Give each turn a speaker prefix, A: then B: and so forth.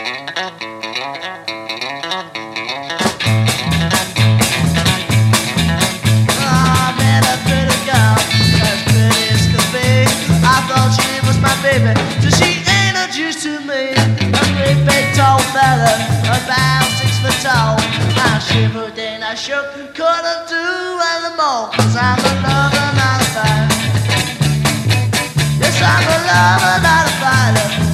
A: To me, a great big tall fella, about 6 foot tall. I shivered and I shook, couldn't do any more. 'Cause I'm a lover, not a fighter. Yes, I'm a lover, not a fighter.